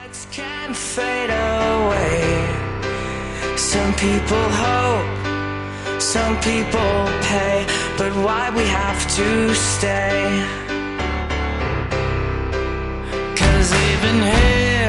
Lights can fade away. Some people hope, some people pay, but why we have to stay? 'Cause even here